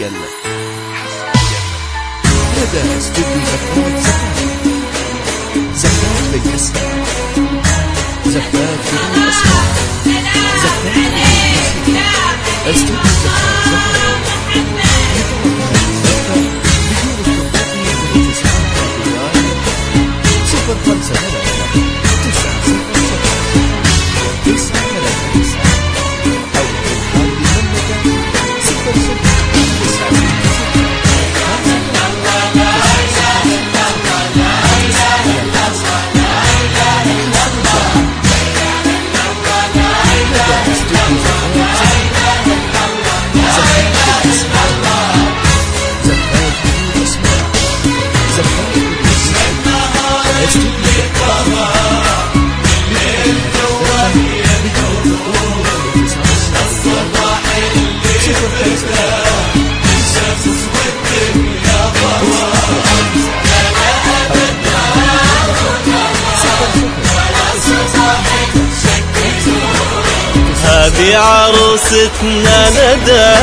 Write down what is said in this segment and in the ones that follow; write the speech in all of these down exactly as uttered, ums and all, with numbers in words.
حصريا لدى استوديو زفات زفات زفات بالاسم زفات بدون اسماء زفات بدون اسماء استوديو زفات زفات صفر خمسة ثلاثة تسعة صفر صفر تسعة ثلاثة تسعة أو بالحال بالمملكة صفر صفر تسعة هذه عروستنا ندى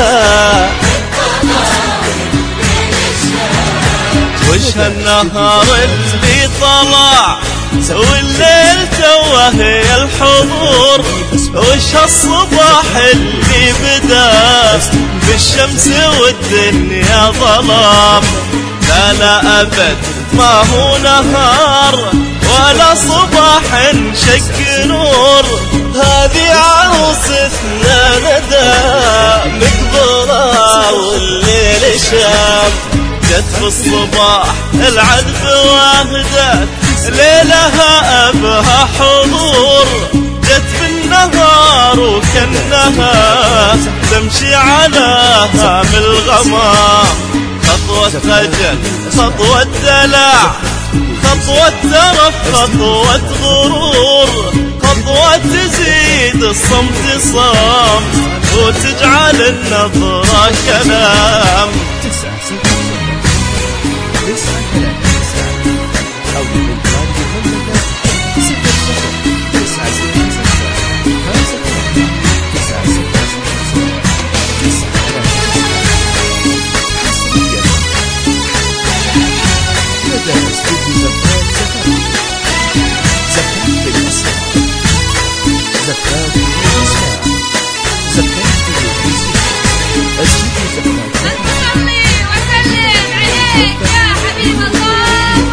وش هالنهار اللي طلع والليل توه يا الحضور وش هالصباح اللي بدا بالشمس والدنيا ظلام لا لا أبد ما هو نهار ولا صباح شق نور هذه عروستنا ندى مقبرة والليل شام جت في الصباح العذب واهدت ليلها أبها حضور جت في النهار وكأنها تمشي على هام الغمام خطوة خجل خطوة دلع خطوة ترف خطوة غرور خطوة تزيد الصمت صام وتجعل النظرة كلام تسعة صفر تسعة ثلاثة تسعة أو بالحال بالمملكة صفر صفر تسعة صفر صفر خمسة تسعة صفر صفر تسعة ثلاثة حصريا لدى استوديو زفات زفات زفات بالاسم زفات بالاسماء زفات بالاسم استوديو زفات صلي وسلم عليك يا حبيب الله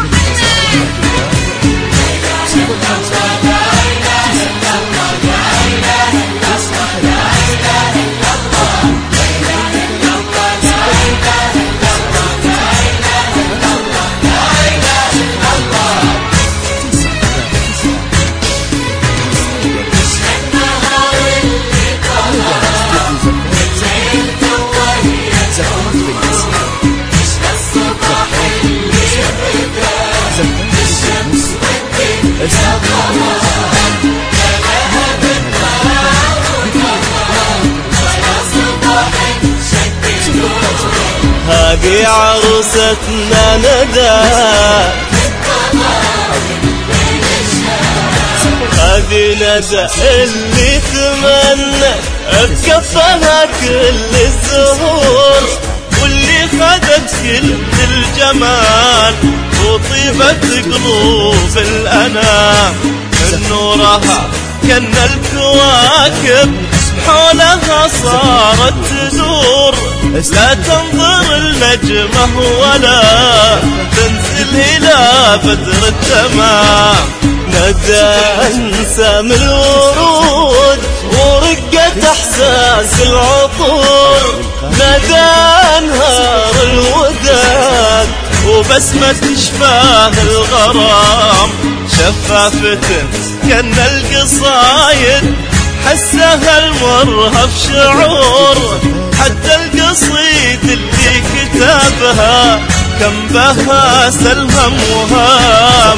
هذه عروستنا ندى هذه ندى اللي تمنى بكفها كل الزهور واللي خدت كل الجمال وطيبة قلوب الأنام من نورها كأن الكواكب حولها صارت تدور لا تنظر النجمة ولا تنزل إلى بدر التمام ندى انسام الورود ورقة احساس العطور ندى انهار الوداد وبسمة شفاه الغرام شفافة كأن القصايد حسها المرهف شعور حتى القصيد اللي كتابها كم بها سلهم وهام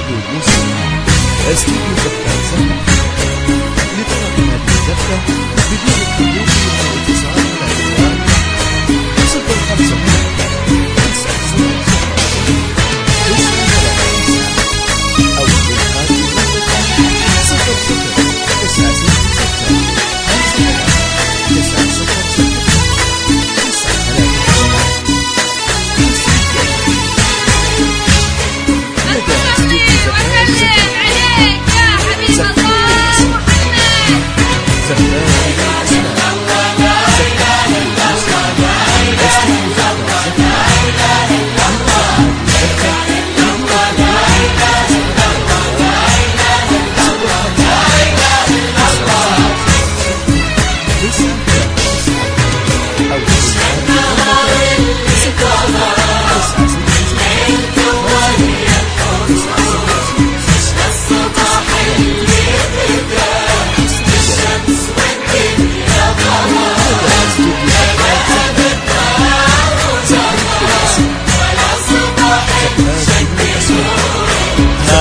استوديو زفات زفات لطلب هذه الزفة بدون الحضور والاتصال على العنوان صفر خمسة تسعة صفر صفر تسعة ثلاثة تسعة أو بالحال بالمملكة صفر صفر تسعة صفر صفر خمسة تسعة صفر صفر تسعة ثلاثة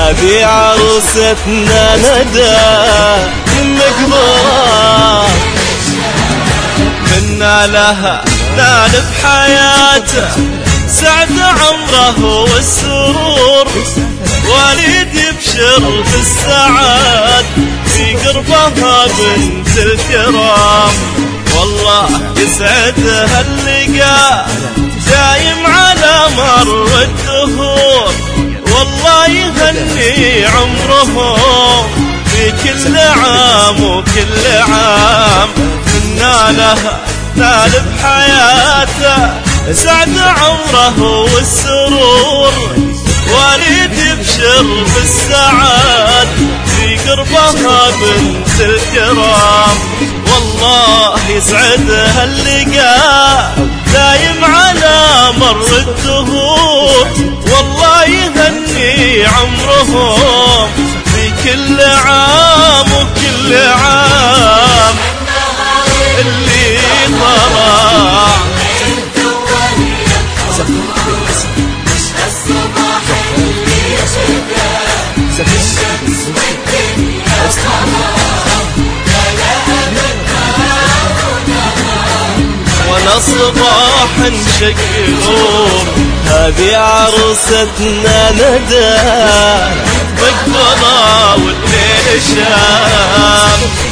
هذه عروستنا ندى مقبرة، منا لها نال بحياته سعد عمره والسرور، والد يبشر بالسعاد في قربها بنت الكرام. والله يسعدها اللقاء دايم على مر الدهور، والله يهني عمرهم في كل عام وكل عام. منا لها نال بحياته سعد عمره والسرور، والد يبشر بالسعاد في قربها بنت الكرام. والله يسعدها اللقاء دايم على مر الدهور، والله يهني عمرهم في كل عام وكل عام. اللي طلع وانا صباح نشق نور، هذه عروستنا ندى مقبرة والليل شام.